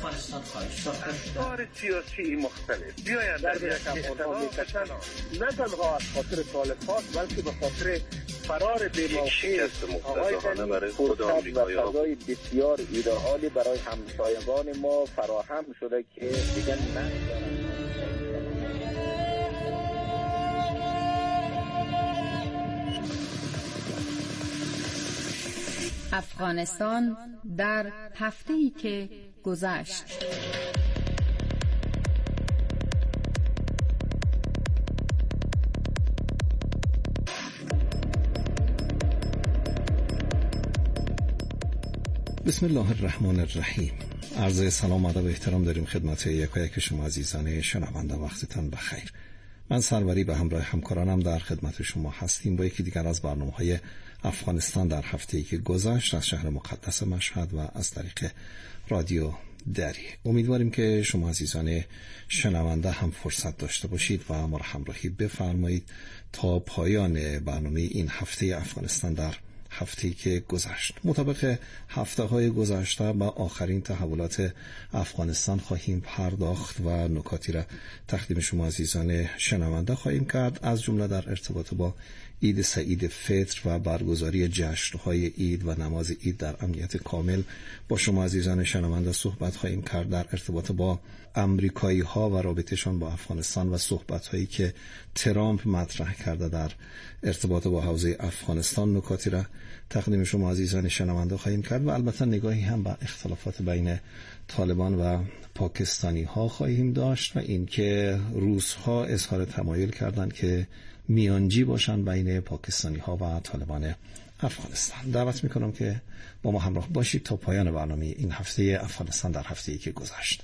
افغانستان خواهش داشت. افکار سیاسی مختلف بیاید در یک افغانها میکشن، نه تنها از خاطر طالبان بلکه به خاطر فرار بی‌موقع آقای غنی فرصت و فضای بسیار ایدئالی برای همسایگان ما فراهم شده که دیگر نمی‌دارند. افغانستان در هفته‌ای که گذشت. بسم الله الرحمن الرحیم. عرض سلام و ادب و احترام داریم خدمت یکایک شما عزیزان شنونده. وقتتان بخیر. من سروری به همراه همکارانم در خدمت شما هستیم با یکی دیگر از برنامه‌های افغانستان در هفته‌ای که گذشت از شهر مقدس مشهد و از طریق رادیو دری. امیدواریم که شما عزیزان شنونده هم فرصت داشته باشید و ما را همراهی بفرمایید تا پایان برنامه این هفته افغانستان در هفته‌ای که گذشت. مطابق هفته‌های گذشته با آخرین تحولات افغانستان خواهیم پرداخت و نکاتی را تقدیم شما عزیزان شنونده خواهیم کرد، از جمله در ارتباط با عید سعید فطر و برگزاری جشن‌های عید و نماز عید در امنیت کامل با شما عزیزان شنونده صحبت خواهیم کرد. در ارتباط با امریکایی‌ها و رابطه‌شان با افغانستان و صحبت‌هایی که ترامپ مطرح کرده در ارتباط با حوزه افغانستان نکاتی را تقدیم شما عزیزان شنونده خواهیم کرد و البته نگاهی هم به اختلافات بین طالبان و پاکستانی‌ها خواهیم داشت و اینکه روس‌ها اظهار تمایل کردند که میانجی باشن بین پاکستانی‌ها و طالبان افغانستان. دعوت می‌کنم که با ما همراه باشید تا پایان برنامه این هفته افغانستان در هفته‌ای که گذشت.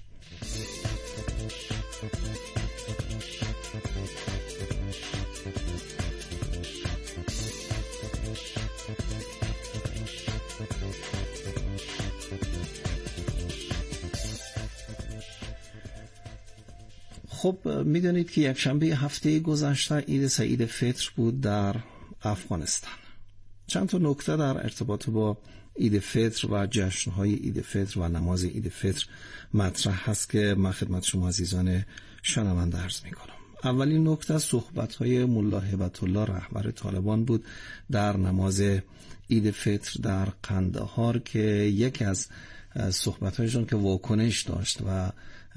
خب میدونید که یک شنبه هفته گذشته عید سعید فطر بود در افغانستان. چند تا نکته در ارتباط با عید فطر و جشن‌های عید فطر و نماز عید فطر مطرح هست که من خدمت شما عزیزان شنونده عرض میکنم. اولین نکته صحبت‌های ملا هبت الله رهبر طالبان بود در نماز عید فطر در قندهار که یکی از صحبت‌هایشون که واکنش داشت و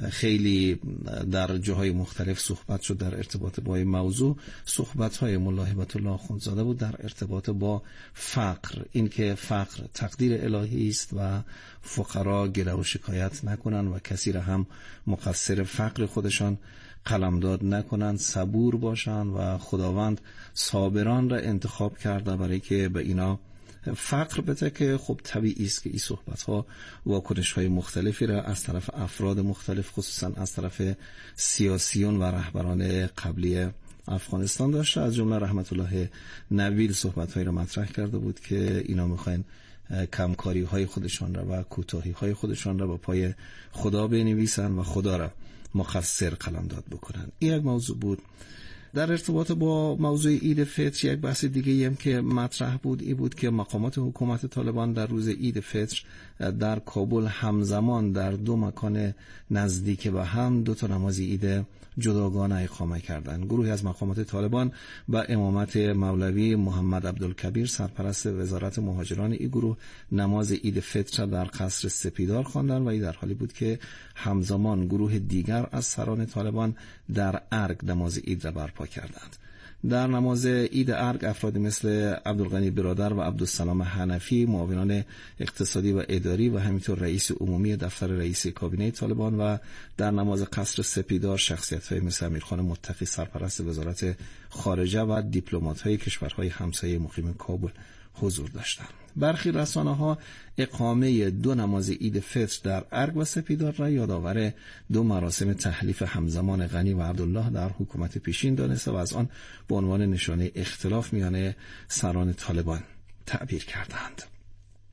خیلی در جاهای مختلف صحبت شد در ارتباط با این موضوع، صحبت‌های ملا هبت الله اخوندزاده بود در ارتباط با فقر، اینکه فقر تقدیر الهی است و فقرا گله و شکایت نکنن و کسی را هم مقصر فقر خودشان قلمداد نکنن، صبور باشن و خداوند صابران را انتخاب کرده برای که به اینا فقر بده که خب طبیعی است که این صحبت‌ها واکنش‌های مختلفی را از طرف افراد مختلف خصوصا از طرف سیاسیون و رهبران قبلی افغانستان داشته. از جمله رحمت الله نویل صحبت‌هایی را مطرح کرده بود که اینا می‌خواین کمکاری‌های خودشان را و کوتاهی‌های خودشان را با پای خدا بنویسن و خدا را مقصر قلمداد بکنن. این یک موضوع بود. در ارتباط با موضوع عید فطر یک بحث دیگه هم که مطرح بود این بود که مقامات حکومت طالبان در روز عید فطر در کابل همزمان در دو مکان نزدیک به هم دو تا نماز عید جداگانه اقامه کردند. گروهی از مقامات طالبان با امامت مولوی محمد عبدالکبیر سرپرست وزارت مهاجران این گروه نماز عید فطر در قصر سپیدار خواندند و این در حالی بود که همزمان گروه دیگر از سران طالبان در ارگ نماز عید را برپا کردند. در نماز عید ارگ افرادی مثل عبدالغنی برادر و عبدالسلام حنفی معاونان اقتصادی و اداری و همینطور رئیس عمومی دفتر رئیس کابینه طالبان و در نماز قصر سپیدار شخصیت‌های مثل امیرخان متقی سرپرست وزارت خارجه و دیپلمات‌های کشورهای همسایه مقیم کابل حضور داشتند. برخی رسانه‌ها اقامه دو نماز عید فطر در ارگ و سپیدار را یادآور دو مراسم تحلیف همزمان غنی و عبدالله در حکومت پیشین دانسته و از آن به عنوان نشانه اختلاف میان سران طالبان تعبیر کردند.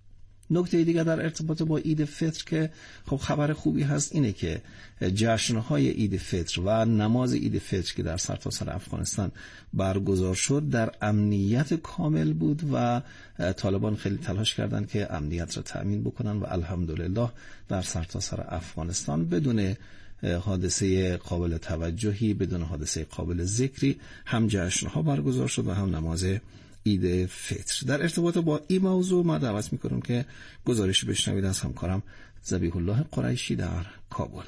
نکته دیگر در ارتباط با عید فطر که خب خبر خوبی هست اینه که جشن‌های عید فطر و نماز عید فطر که در سرتاسر افغانستان برگزار شد در امنیت کامل بود و طالبان خیلی تلاش کردند که امنیت را تأمین بکنن و الحمدلله در سرتاسر افغانستان بدون حادثه قابل توجهی، بدون حادثه قابل ذکری هم جشن‌ها برگزار شد و هم نماز عید فطر. در ارتباط با این موضوع ما دعوت می‌کنم که گزارشی بشنوید از همکارم ذبیح الله قریشی در کابل.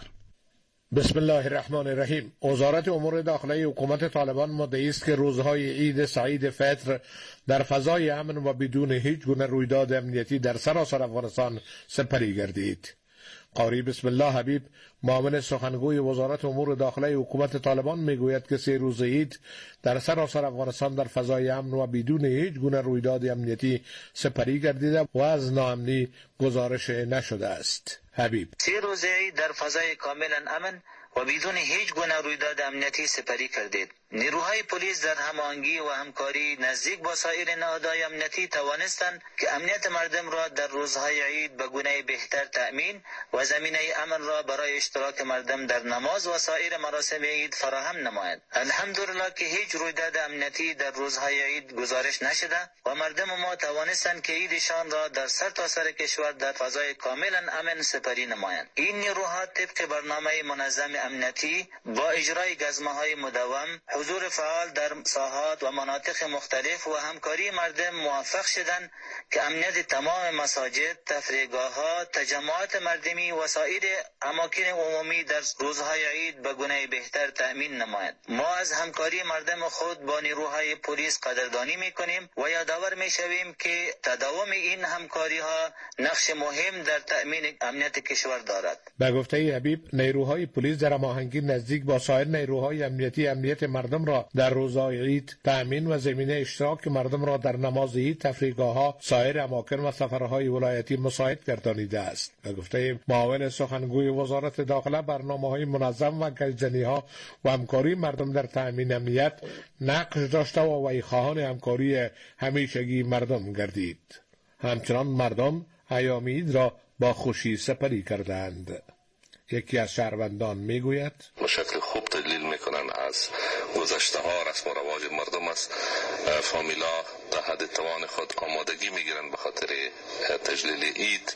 بسم الله الرحمن الرحیم. وزارت امور داخلی حکومت طالبان مدعی است که روزهای عید سعید فطر در فضای امن و بدون هیچ گونه رویداد امنیتی در سراسر افغانستان سپری گردید. قاری بسم الله حبیب، معاون سخنگوی وزارت امور داخلی حکومت طالبان میگوید که 3 روز عید در سراسر افغانستان در فضای امن و بدون هیچ گونه رویداد امنیتی سپری گردیده و از ناامنی گزارش نشده است. حبیب: 3 روز عید در فضای کاملا امن و بدون هیچ گونه رویداد امنیتی سپری کردید. نیروهای پلیس در هماهنگی و همکاری نزدیک با سایر نهادهای امنیتی توانستند که امنیت مردم را در روزهای عید به گونه بهتر تأمین و زمینه امن را برای اشتراک مردم در نماز و سایر مراسم عید فراهم نمایند. الحمدلله که هیچ رویداد امنیتی در روزهای عید گزارش نشده و مردم ما توانستند که عیدشان را در سرتاسر کشور در فضای کاملا امن سپری نمایند. این نیروها طبق برنامه منظم امنیتی با اجرای گزمه‌های مداوم، حضور فعال در ساحات و مناطق مختلف و همکاری مردم موفق شدند که امنیت تمام مساجد، تفریحگاه‌ها، تجمعات مردمی و سایر اماکن عمومی در روزهای عید به گونه بهتر تأمین نمایند. ما از همکاری مردم خود با نیروهای پلیس قدردانی می‌کنیم و یادآور می‌شویم که تداوم این همکاری‌ها نقش مهم در تأمین امنیت کشور دارد. به گفته حبیب، نیروهای پلیس در هماهنگی نزدیک با سایر نیروهای امنیتی امنیت مردم را در روزهای عید تأمین و زمینه اشتراک مردم را در نماز عید، تفریحگاه‌ها، سایر اماکن و سفرهای ولایتی مساعد گردانیده است. به گفته معاون سخنگوی وزارت داخله، برنامه‌های منظم و گزینه‌ها و همکاری مردم در تأمین امنیت نقش داشته و وی خواهان همکاری همیشگی مردم گردید. همچنان مردم ایام عید را با خوشی سپری کردند. یکی از شهروندان میگوید: به شکل خوب تجلیل میکنن از گذشته ها، رسم و رواج مردم است. فامیلا تا حد توان خود آمادگی میگیرن به خاطر تجلیل عید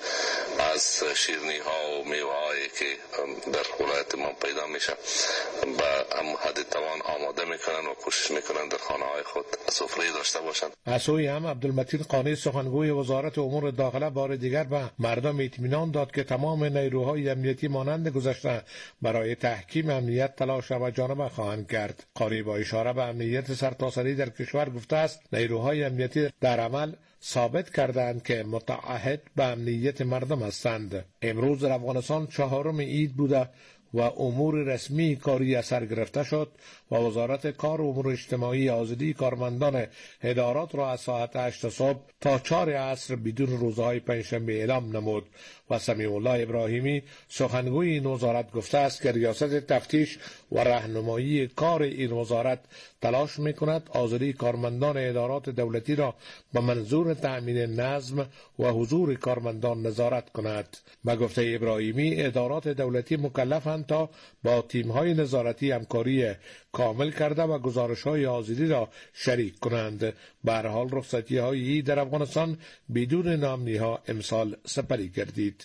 از شیرینی ها و میوه هایی که در ولایت ما پیدا میشه به حد توان آماده میکنن و کوشش میکنن در خانه های خود سفره داشته باشند. از سوی هم عبدالمتین قانی، سخنگوی وزارت امور داخله، بار دیگر به مردم اطمینان داد که تمام نیروهای امنیتی مانند گذشته برای تحکیم امنیت تلاش و جانبه خواهند کرد. قانی با اشاره به امنیت سرتاسری در کشور گفته است نیروهای امنیتی در عمل ثابت کردند که متعهد به امنیت مردم هستند. امروز در افغانستان 4 عید بوده و امور رسمی کاری از سر گرفته شد و وزارت کار و امور اجتماعی آزادی کارمندان ادارات را از ساعت 8 صبح تا 4 عصر بدون روزهای پنجشنبه اعلام نمود و سمیع الله ابراهیمی، سخنگوی این وزارت، گفته است که ریاست تفتیش و راهنمایی کار این وزارت تلاش می‌کند آزادی کارمندان ادارات دولتی را به منظور تأمین نظم و حضور کارمندان نظارت کند. به گفته ابراهیمی، ادارات دولتی مکلفند تا با تیم‌های نظارتی همکاری کامل کرده و گزارش‌های آزادی را شریک کنند. به هر حال رخصتی‌های عید در افغانستان بدون ناامنی‌ها امسال سپری گردید.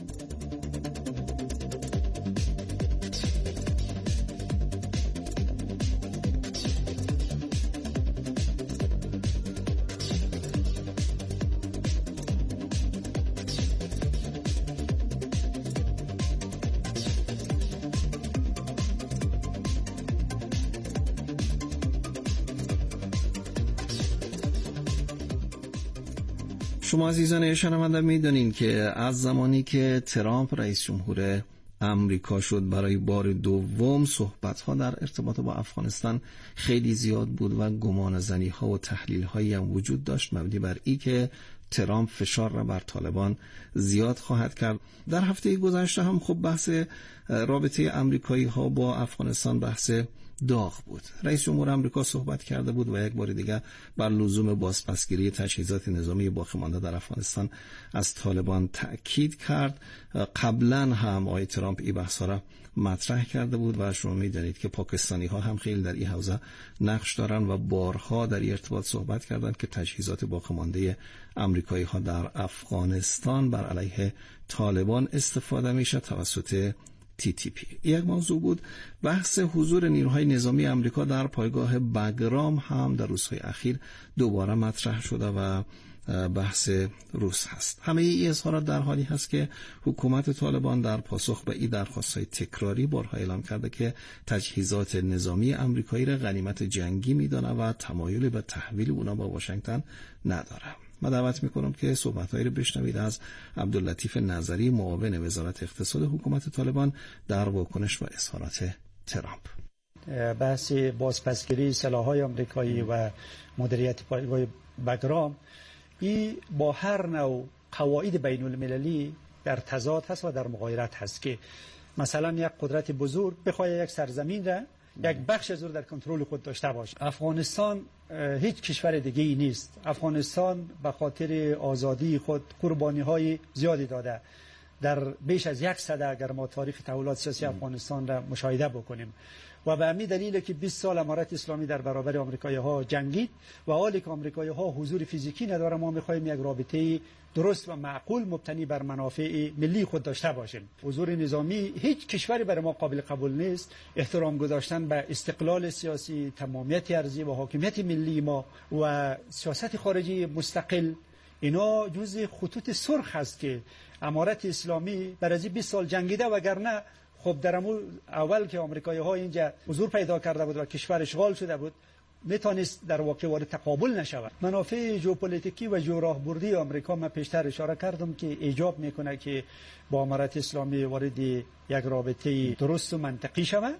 شما عزیزان شنونده میدونین که از زمانی که ترامپ رئیس جمهور امریکا شد برای بار دوم صحبت‌ها در ارتباط با افغانستان خیلی زیاد بود و گمانه‌زنی‌ها و تحلیل‌هایی هم وجود داشت مبنی بر این که ترامپ فشار را بر طالبان زیاد خواهد کرد. در هفته گذشته هم خب بحث رابطه آمریکایی ها با افغانستان بحث داغ بود. رئیس جمهور آمریکا صحبت کرده بود و یک بار دیگر بر لزوم بازپسگیری تجهیزات نظامی باقی مانده در افغانستان از طالبان تأکید کرد. قبلا هم آقای ترامپ این بحث را مطرح کرده بود و شما می‌دانید که پاکستانی ها هم خیلی در این حوزه نقش دارن و بارها در این ارتباط صحبت کردند که تجهیزات باقی مانده آمریکایی ها در افغانستان بر علیه طالبان استفاده میشه توسط TTP. یک موضوع بود. بحث حضور نیروهای نظامی آمریکا در پایگاه بگرام هم در روزهای اخیر دوباره مطرح شده و بحث روز هست. همه این اظهارات در حالی هست که حکومت طالبان در پاسخ به این درخواست‌های تکراری بارها اعلام کرده که تجهیزات نظامی آمریکایی را غنیمت جنگی می‌دانه و تمایلی به تحویل اونا با واشنگتن نداره. من دعوت میکنم که صحبت‌هایی رو بشنوید از عبداللطیف نظری، معاون وزارت اقتصاد حکومت طالبان در واکنش و اظهارات ترامپ. بحث بازپسگیری سلاح‌های آمریکایی و مدیریت پایگاه بگرام این با هر نوع قواعد بین المللی در تضاد هست و در مغایرت هست که مثلا یک قدرت بزرگ بخواد یک سرزمین را یک بخش از او در کنترل خود داشته باشه. افغانستان هیچ کشور دیگه ای نیست. افغانستان به خاطر آزادی خود قربانی‌های زیادی داده. در بیش از 1 سده اگر ما تاریخ تحولات سیاسی افغانستان را مشاهده بکنیم و به همین دلیل که 20 سال امارت اسلامی در برابر آمریکایی‌ها جنگید و حالی که آمریکایی‌ها حضور فیزیکی نداره، ما می‌خوایم یک رابطه درست و معقول مبتنی بر منافع ملی خود داشته باشیم. حضور نظامی هیچ کشوری برای ما قابل قبول نیست. احترام گذاشتن به استقلال سیاسی، تمامیت ارضی و حاکمیت ملی ما و سیاست خارجی مستقل، اینا جزء خطوط سرخ است که امارت اسلامی برای 20 سال جنگیده، وگرنه خب در اول که آمریکایی‌ها اینجا حضور پیدا کرده بود و کشور اشغال شده بود میتونست در واقع وارد تقابل نشود. منافع ژئوپلیتیکی و ژئوراهبردی آمریکا من پیشتر اشاره کردم که ایجاب میکنه که با امارت اسلامی وارد یک رابطه درست و منطقی شود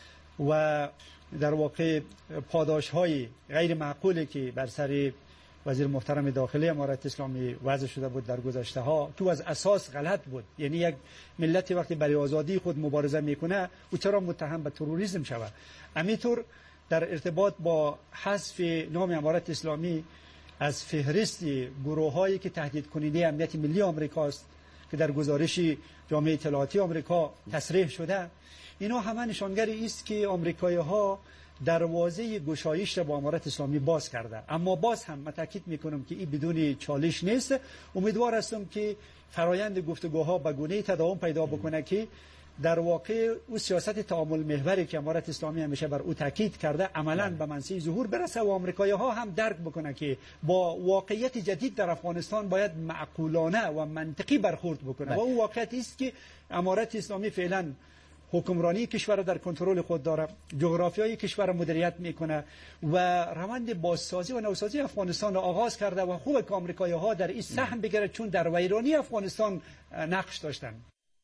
و در واقع پاداش‌های غیر معقولی که بر سر وزیر محترم داخلی امارت اسلامی وضع شده بود در گذشته ها تو از اساس غلط بود. یعنی یک ملت وقتی برای آزادی خود مبارزه میکنه او چرا متهم به تروریسم شود؟ همینطور در ارتباط با حذف نام امارت اسلامی از فهرست گروه‌هایی که تهدید کننده امنیت ملی آمریکاست که در گزارش جامعه اطلاعاتی آمریکا تصریح شده، اینا همه نشانگری است که آمریکایی‌ها دروازه گشایش را با امارت اسلامی باز کرده. اما باز هم من تاکید میکنم که این بدون چالش نیست. امیدوار هستم که فرایند گفتگوها به گونه‌ای تداوم پیدا بکنه که در واقع او سیاست تعامل محوری که امارت اسلامی همیشه بر او تاکید کرده عملاً به منصه ظهور برسه و آمریکایی‌ها هم درک بکنه که با واقعیت جدید در افغانستان باید معقولانه و منطقی برخورد بکنه و او واقعیت است که امارت اسلامی فعلاً حکمرانی کشور را در کنترل خود داره، جغرافیای کشور را مدیریت میکنه و روند بازسازی و نوسازی افغانستان را آغاز کرده و خوبه که آمریکایی‌ها در این سهم بگیرند چون در ویرانی افغانستان نقش داشتن.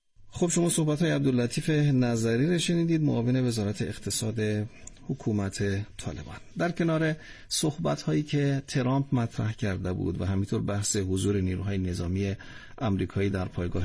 خب شما صحبت‌های عبداللطیف نظری را شنیدید، معاون وزارت اقتصاد حکومت طالبان. در کنار صحبت‌هایی که ترامپ مطرح کرده بود و همینطور بحث حضور نیروهای نظامی آمریکایی در پایگاه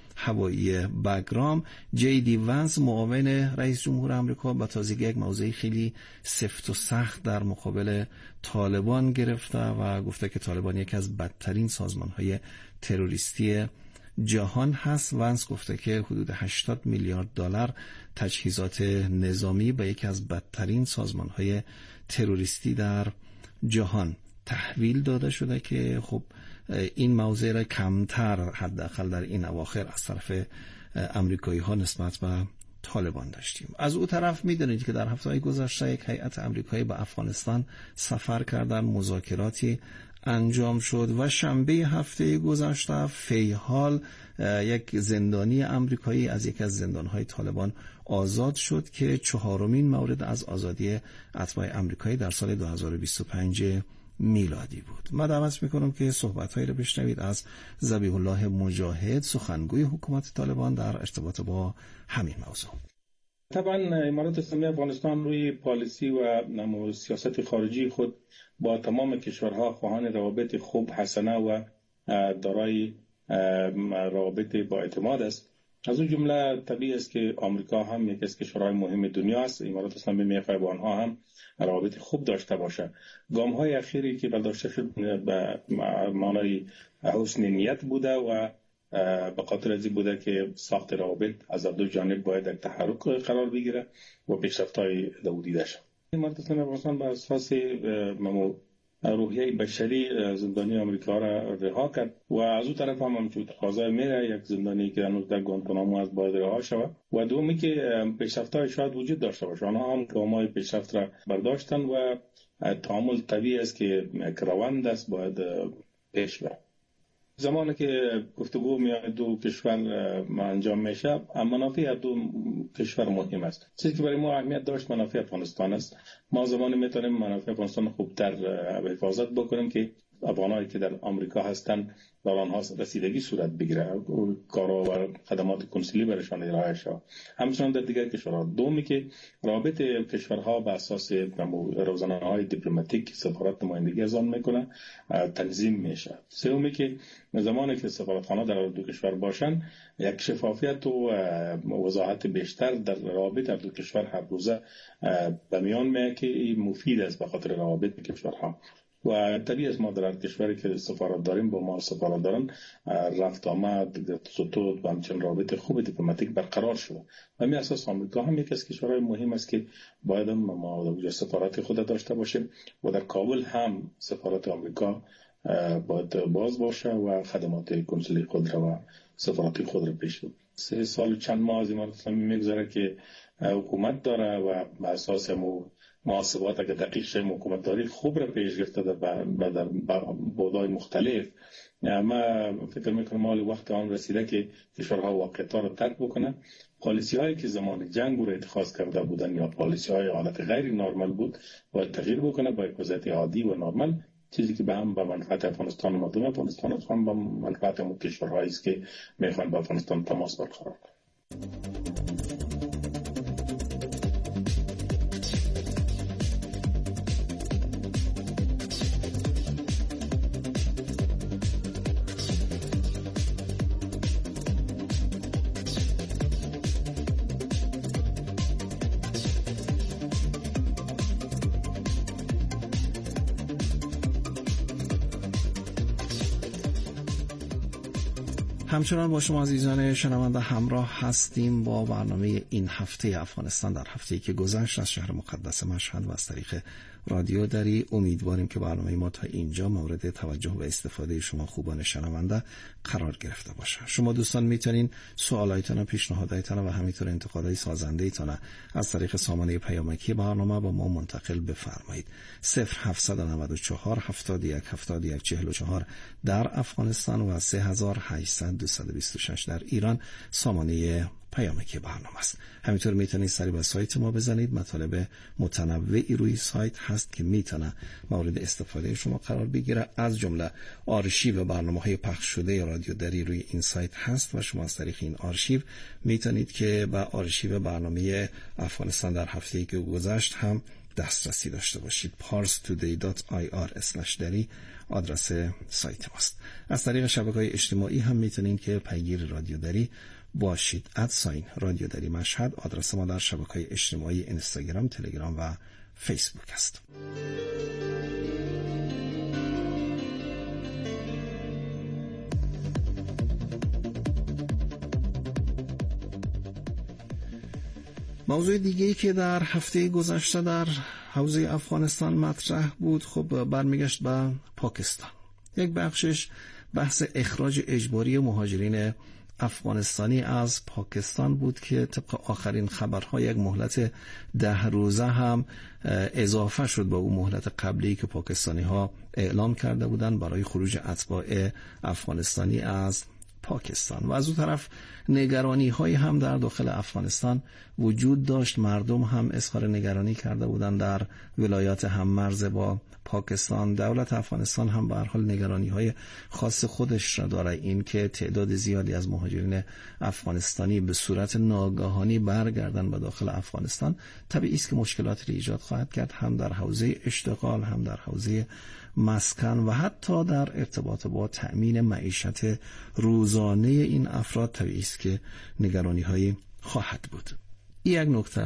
هوایی بگرام، جی دی ونس معاون رئیس جمهور آمریکا با تازگی یک موضع خیلی سفت و سخت در مقابل طالبان گرفته و گفته که طالبان یکی از بدترین سازمان‌های تروریستی جهان هست. ونس گفته که حدود 80 میلیارد دلار تجهیزات نظامی به یکی از بدترین سازمان‌های تروریستی در جهان تحویل داده شده که خب این موضوع را کمتر حداقل در این اواخر از طرف امریکایی‌ها نسبت به طالبان داشتیم. از او طرف می‌دونید که در هفته‌های گذشته یک هیئت آمریکایی به افغانستان سفر کردن، مذاکراتی انجام شد و شنبه هفته گذشته فیحال یک زندانی آمریکایی از یک از زندان‌های طالبان آزاد شد که 4مین مورد از آزادی اتباع آمریکایی در سال 2025 میلادی بود. من دعوت میکنم که صحبت‌هایی را بشنوید از ذبیح الله مجاهد، سخنگوی حکومت طالبان در ارتباط با همین موضوع. طبعا امارات اسلامی افغانستان روی پالیسی و سیاست خارجی خود با تمام کشورها خواهان روابط خوب، حسنه و دارای روابط با اعتماد است. از اون جمله طبیعی است که آمریکا هم یکی از کشورهای مهم دنیا است. امارات اسلامی می‌خواهد با آنها هم روابط خوب داشته باشه. گام‌های اخیری که برداشته شد به معنای حسن نیت بوده و به خاطر از این بوده که ساخت روابط از دو جانب باید یک تحرک قرار بگیره و پیشرفت‌های دیده شود. امارات اسلامی افغانستان بر اساس روحیه بشری زندانی آمریکا را رها کرد و از اون طرف هم همچون تقاضای میره یک زندانی که هنوز در گوانتانامو از باید رها شود و دومی که پیشرفت‌های شاید وجود داشته باشه. آنها هم گام‌های پیشرفت را برداشتن و تعامل طبیعی است که روند است باید پیش بره. زمانی که گفتگو میان دو کشور انجام میشه، منافع دو کشور مهم است. چیزی که برای ما اهمیت داشت منافع افغانستان است. ما زمانی میتونیم منافع افغانستان خوبتر حفاظت بکنیم که افغانایی که در آمریکا هستند و آنها رسیدگی صورت بگیره، کارا و خدمات کنسولی برشان ارائه شود. همچنان در دیگر کشورها. دومی که رابط کشورها بر اساس روزنامه‌های دیپلماتیک سفارت نمایندگی از آن میکنه تنظیم میشه. سومی که زمانی که سفارتخانه در دو کشور باشن، یک شفافیت و وضاحت بیشتر در روابط در دو کشور هر روزه به میان میاد که مفید است به خاطر روابط کشورها. و طبیعی است ما در هر کشوری که سفارت داریم با ما سفارت دارن رفت آمد ستود و همچنین رابط خوب دیپلماتیک برقرار شده. و می اساس آمریکا هم یکی از کشورهای مهم است که باید ما سفارت خود داشته باشیم و در کابل هم سفارت آمریکا باید باز باشه و خدمات کنسولی خود را و سفارتی خود را پیش ببرد. 3 سال چند ماه از امارات اسلامی میگذره که حکومت داره و بر اساس محاسبات اگر دقیق شه حکومت داری خوب را پیش گرفته در بودای مختلف. ما فکر میکنم حال وقت آن رسیده که کشورها واقعیت‌ها را ترک بکنن. پالیسی هایی که زمان جنگ رو اتخاذ کرده بودن یا پالیسی های حالت غیر نرمال بود باید تغییر بکنه با وضعیت عادی و نرمال، چیزی که به منفعت افغانستان و مردم افغانستان است، هم به منفعت اون کشورهایی است که میخوان با افغانستان تماس برقرار کنند. همچنان با شما عزیزان شنونده همراه هستیم با برنامه این هفته افغانستان در هفته‌ای که گذشت از شهر مقدس مشهد و از طریق رادیو دری. امیدواریم که برنامه ما تا اینجا مورد توجه و استفاده شما خوبان شنونده قرار گرفته باشه. شما دوستان میتونین سوالایتان و پیشنهاداتتان و همینطور انتقادهای سازنده‌ایتان از طریق سامانه پیامکی برنامه با ما منتقل بفرمایید. 0794 71 71 44 در افغانستان و 3800 226 در ایران سامانه پیامکی برنامه است. همینطور میتونید سری به سایت ما بزنید. مطالب متنوعی روی سایت هست که میتونه مورد استفاده شما قرار بگیره. از جمله آرشیو برنامه‌های پخش شده رادیو دری روی این سایت هست و شما از طریق این آرشیو میتونید که به آرشیو برنامه افغانستان در هفته‌ای که گذشت هم دسترسی داشته باشید. parstoday.ir/dari آدرس سایت ماست. از طریق شبکه‌های اجتماعی هم میتونید که پیگیر رادیو دری باشید. رادیو دری مشهد آدرس ما در شبکه‌های اجتماعی اینستاگرام، تلگرام و فیسبوک است. موضوع دیگه‌ای که در هفته گذشته در حوزه افغانستان مطرح بود خب برمیگشت به پاکستان. یک بخشش بحث اخراج اجباری مهاجرین افغانستانی از پاکستان بود که طبق آخرین خبرها یک مهلت 10 روزه هم اضافه شد به اون مهلت قبلی که پاکستانی ها اعلام کرده بودند برای خروج اتباع افغانستانی از پاکستان. و از اون طرف نگرانی های هم در داخل افغانستان وجود داشت. مردم هم اظهار نگرانی کرده بودند در ولایات هممرز با پاکستان. دولت افغانستان هم به هر حال نگرانی های خاص خودش را داره، این که تعداد زیادی از مهاجرین افغانستانی به صورت ناگهانی برگردن به داخل افغانستان طبیعی است که مشکلاتی ایجاد خواهد کرد، هم در حوزه اشتغال، هم در حوزه مسکن و حتی در ارتباط با تأمین معیشت روزانه این افراد طبیعی است که نگرانی هایی خواهد بود. یک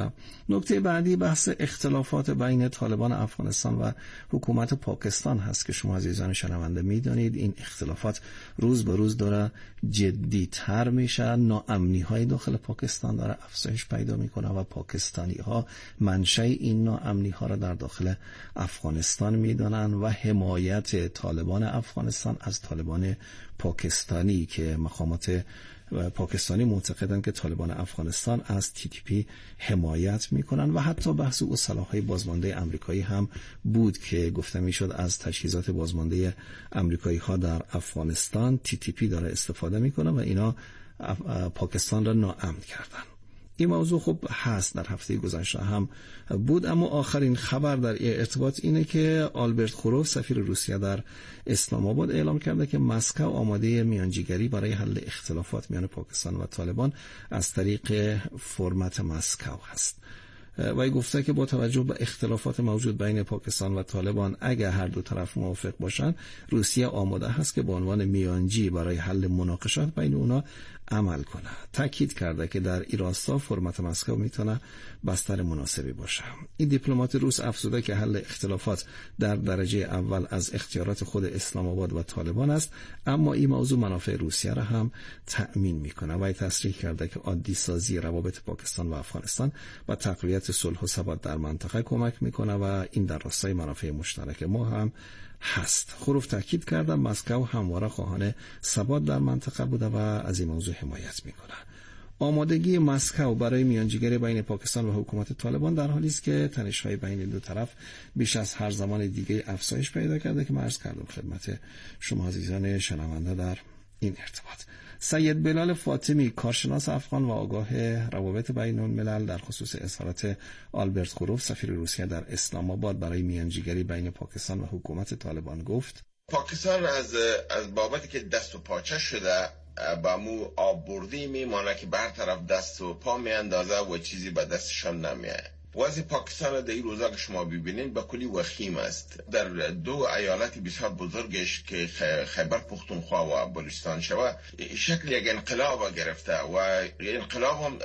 نکته بعدی بحث اختلافات بین طالبان افغانستان و حکومت پاکستان هست که شما عزیزان شنونده میدانید این اختلافات روز به روز داره جدی‌تر میشه. ناامنی های داخل پاکستان داره افزایش پیدا میکنه و پاکستانی ها منشأ این ناامنی ها را در داخل افغانستان میدانن و حمایت طالبان افغانستان از طالبان پاکستانی که مقامات پاکستانی معتقدند که طالبان افغانستان از TTP حمایت میکنن و حتی بحث او سلاح‌های بازمانده آمریکایی هم بود که گفته میشد از تجهیزات بازمانده آمریکایی ها در افغانستان TTP داره استفاده میکنه و اینا پاکستان را ناامن کردن. این موضوع خب هست، در هفته گذشته هم بود. اما آخرین خبر در ارتباط اینه که آلبرت خوروف سفیر روسیه در اسلام آباد اعلام کرده که مسکو آماده میانجیگری برای حل اختلافات میان پاکستان و طالبان از طریق فرمت مسکو هست. و گفته که با توجه به اختلافات موجود بین پاکستان و طالبان اگر هر دو طرف موافق باشند روسیه آماده هست که به عنوان میانجی برای حل مناقشات بین اونا عمل کنه. تاکید کرده که در این راستا فرمت مسکو میتونه بستر مناسبی باشه. این دیپلمات روس افزوده که حل اختلافات در درجه اول از اختیارات خود اسلام آباد و طالبان است، اما این موضوع منافع روسیه را هم تأمین میکنه و تصریح کرده که عادی سازی روابط پاکستان و افغانستان و تقویت صلح و ثبات در منطقه کمک میکنه و این در راستای منافع مشترک ما هم هست. خوروف تاکید کرده مسکو همواره خواهان ثبات در منطقه بوده و از این موضوع حمایت میکنه. آمادگی مسکو برای میانجیگری بین پاکستان و حکومت طالبان در حالی است که تنش‌های بین دو طرف بیش از هر زمان دیگه افزایش پیدا کرده که من عرض کردم خدمت شما عزیزان شنونده در این ارتباط. سید بلال فاطمی کارشناس افغان و آگاه روابط بین الملل در خصوص اظهارات آلبرت خوروف سفیر روسیه در اسلام آباد برای میانجیگری بین پاکستان و حکومت طالبان گفت: پاکستان از بابتی که دست و پاچه شده با مو آب بردی میمانه که به هر طرف دست و پا میاندازه و چیزی به دستشان نمیاد. وضع پاکستان در این روزا که شما ببینید به کلی وخیم است. در دو ایالت بسیار بزرگش که خیبر پختونخوا و بلوچستان شوه شکل یک انقلاب گرفته و انقلاب هم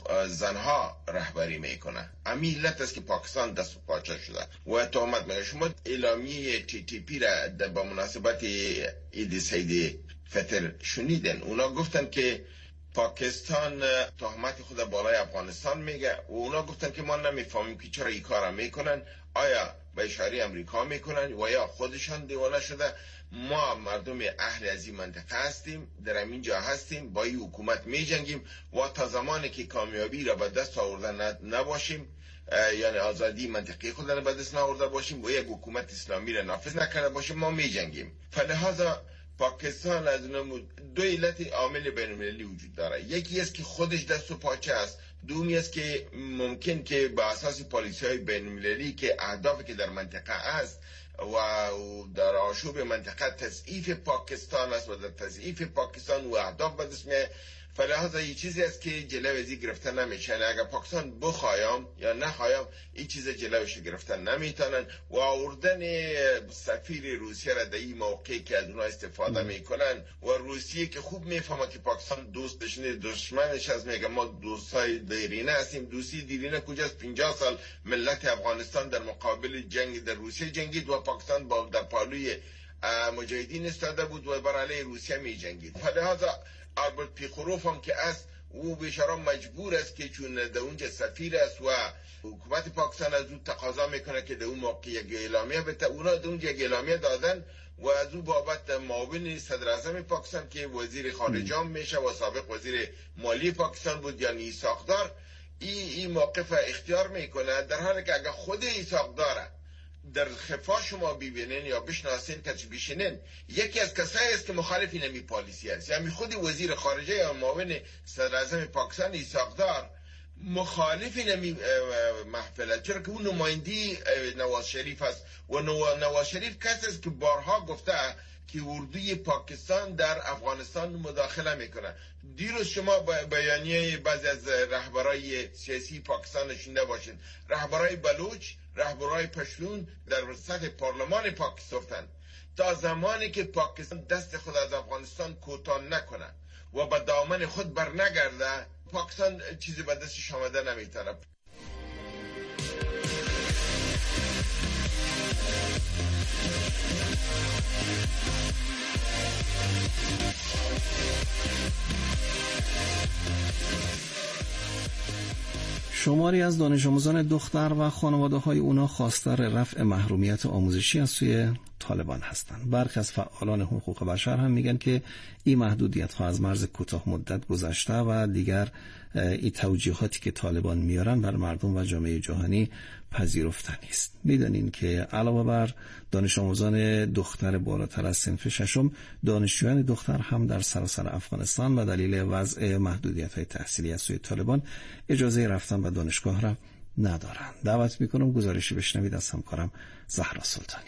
زنها رهبری میکنه. امی علت است که پاکستان دست و پاچه شده و تهمت میکنه. شما اعلامیه TTP را به مناسبت عید سید فطر شنیدن. اونا گفتن که پاکستان تهمت خود بالای افغانستان میگه و اونا گفتن که ما نمیفهمیم که چرا این کارا میکنن، آیا به اشاره امریکا میکنن و یا خودشان دیوانه شده. ما مردم اهل از این منطقه هستیم، در همین جا هستیم، با این حکومت میجنگیم و تا زمانی که کامیابی را به دست آورده نباشیم، یعنی آزادی منطقی خود را به دست نآورده باشیم و یک حکومت اسلامی را نافذ نکرده باشیم، ما میجنگیم. فلهذا پاکستان از دو علت عامل بین‌المللی وجود داره. یکی است که خودش دست و پاچه است، دومی است که ممکن که به اساس پالیسی‌های بین‌المللی که اهدافی که در منطقه است و در آشوب منطقه تضعیف پاکستان است و در تضعیف پاکستان و اهداف به دست میاد. فلهذا این چیزی است که جلوی گرفتن نمیشه. اگر پاکستان بخوایم یا نخوایم این چیز جلوش گرفتن نمیتونن و آوردن سفیر روسیه را در این موقعی که از اونها استفاده میکنن و روسیه که خوب میفهمه که پاکستان دوستش نه دشمنش از میگه ما دوستای دیرینه هستیم. دوستی دیرینه کجاست؟ 50 سال ملت افغانستان در مقابل جنگ در روسیه جنگید و پاکستان با در پالوی مجاهدین استاده بود و بر علیه روسیه میجنگید. فلهذا آلبرت پیخوروف هم که است او بیچاره مجبور است که چون در اونجا سفیر است و حکومت پاکستان از او تقاضا میکنه که در اون موقع یک اعلامیه بده، اونا در اونجا یک اعلامیه دادن و از او بابت معاون صدر اعظم پاکستان که وزیر خارجه هم میشه و سابق وزیر مالی پاکستان بود یعنی ساختار این موقف اختیار میکنه، در حالی که اگر خود ساختاره در خفا شما ببینین یا بشناسین که بشینین، یکی از کسایی است که مخالف این پالیسی است. یعنی خود وزیر خارجه یا معاون صدر اعظم پاکستان اسحاق دار مخالف این محفل است، چرا که اون نمایندی نواز شریف است و نواز شریف کسی است که بارها گفته که اردوی پاکستان در افغانستان مداخله میکنه. دیروز شما بیانیه بعضی از رهبرای سیاسی پاکستان شنیده باشین، رهبرای بلوچ، رهبرای پشتون در سطح پارلمان پاکستان گفتن تا زمانی که پاکستان دست خود از افغانستان کوتاه نکنه و به دامن خود برنگرده، پاکستان چیزی به دستش آمده نمیتونه. شماری از دانش آموزان دختر و خانواده‌های اونا خواستار رفع محرومیت آموزشی از سوی طالبان هستند. برخی از فعالان حقوق بشر هم میگن که این محدودیت‌ها از مرز کوتاه مدت گذشته و دیگر این توجیهاتی که طالبان میارن بر مردم و جامعه جهانی پذیرفته نیست. میدونین که علاوه بر دانش آموزان دختر بالاتر از صنف ششم، دانشجویان دختر هم در سراسر افغانستان و دلیل وضع محدودیت‌های تحصیلی از سوی طالبان اجازه رفتن به دانشگاه را ندارند. دعوت میکنم گزارشی بشنوید از همکارم زهرا سلطانی.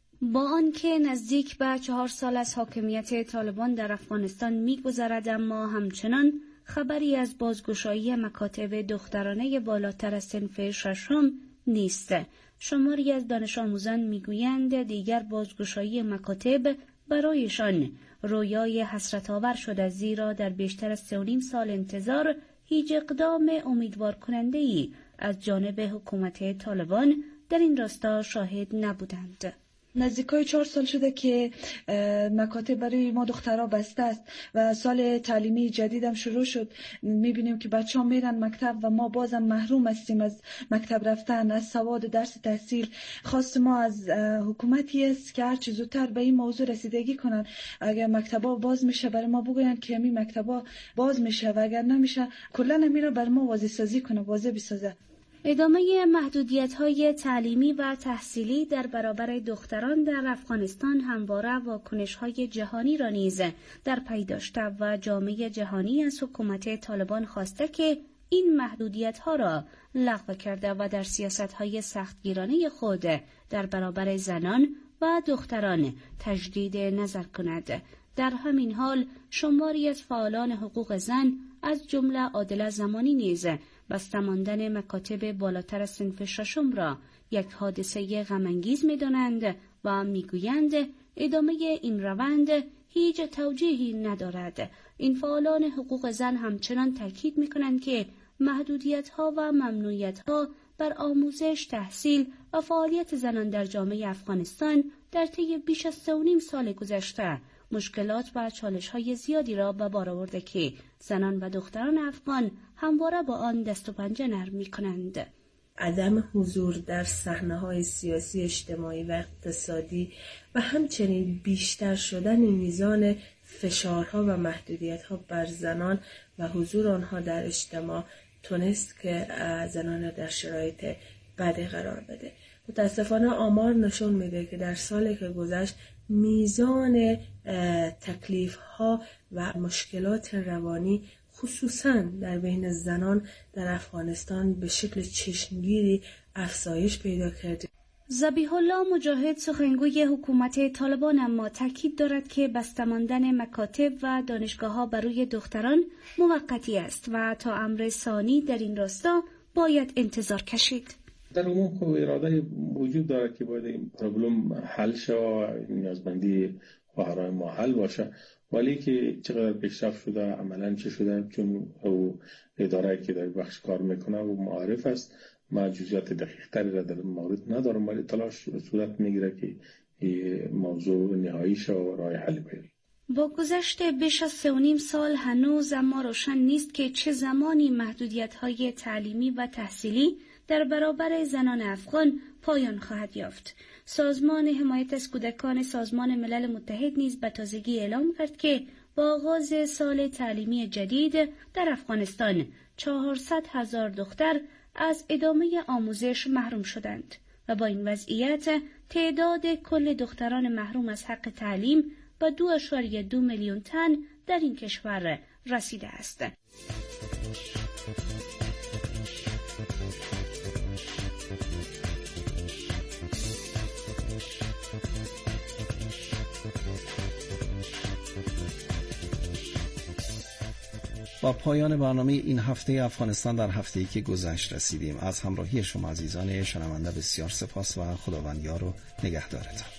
با آنکه نزدیک به 4 سال از حاکمیت طالبان در افغانستان می‌گذرد، اما همچنان خبری از بازگشایی مکاتب دخترانه بالاتر از صنف ششم نیست. شماری از دانش آموزان میگویند دیگر بازگشایی مکاتب برایشان رویای حسرت‌آور شده، زیرا در بیشتر از 3.5 سال انتظار هیچ اقدام امیدوار کننده‌ای از جانب حکومت طالبان در این راستا شاهد نبودند. نزدیکای 4 سال شده که مکاتب برای ما دخترها بسته است و سال تعلیمی جدیدم شروع شد. میبینیم که بچه‌ها میرن مکتب و ما بازم محروم هستیم از مکتب رفتن، از سواد درس تحصیل. خواست ما از حکومتی است که هر چه زودتر به این موضوع رسیدگی کنن. اگر مکتبا باز میشه برای ما بگوین که همین مکتبا باز میشه و اگر نمیشه کلا همینا برای ما واضح سازی کنه، واضح بسازه. ادامه محدودیت‌های تعلیمی و تحصیلی در برابر دختران در افغانستان همواره واکنش‌های جهانی را نیز در پی داشته و جامعه جهانی از حکومت طالبان خواسته که این محدودیت‌ها را لغو کرده و در سیاست‌های سختگیرانه خود در برابر زنان و دختران تجدید نظر کند. در همین حال شماری از فعالان حقوق زن از جمله عادله زمانی نیز بسته ماندن مکاتب بالاتر از صنف ششم را یک حادثه غم‌انگیز می‌دانند و می‌گویند ادامه این روند هیچ توجیهی ندارد. این فعالان حقوق زن همچنان تاکید می‌کنند که محدودیت‌ها و ممنوعیت‌ها بر آموزش، تحصیل و فعالیت زنان در جامعه افغانستان در طی بیش از 3.5 سال گذشته مشکلات و چالش‌های زیادی را به بار آورده که زنان و دختران افغان همواره با آن دست و پنجه نرم می‌کنند. عدم حضور در صحنه‌های سیاسی، اجتماعی و اقتصادی و همچنین بیشتر شدن میزان فشارها و محدودیت‌ها بر زنان و حضور آنها در اجتماع تونست که زنان را در شرایط بدی قرار بده. متاسفانه آمار نشون میده که در سالی که گذشت میزان تکلیف‌ها و مشکلات روانی خصوصاً در بین زنان در افغانستان به شکل چشمگیری افزایش پیدا کرده. ذبیح الله مجاهد سخنگوی حکومت طالبان اما تاکید دارد که بسته ماندن مکاتب و دانشگاه‌ها برای دختران موقتی است و تا امر ثانی در این راستا باید انتظار کشید. در عموم خب اراده وجود داره که باید این پروبلم حل شه، نیازمندی خواهرای ما حل باشه، ولی که چقدر پیشرفت شده عملاً چه شده، چون او اداره که در بخش کار میکنه و معارف است، ما جزئیات دقیق تری را در مورد ندارم، ولی تلاش صورت میگیره که این موضوع نهایی شه و راه حل پیدا. با گذشت بیش از 3.5 سال هنوز اما روشن نیست که چه زمانی محدودیت‌های تعلیمی و تحصیلی در برابر زنان افغان پایان خواهد یافت. سازمان حمایت از کودکان سازمان ملل متحد نیز به تازگی اعلام کرد که با آغاز سال تعلیمی جدید در افغانستان 400,000 دختر از ادامه آموزش محروم شدند و با این وضعیت تعداد کل دختران محروم از حق تعلیم به 2.2 میلیون تن در این کشور رسیده است. با پایان برنامه این هفته افغانستان در هفته‌ای که گذشت رسیدیم. از همراهی شما عزیزان شنونده بسیار سپاس و خداوند یار و نگهدارتان.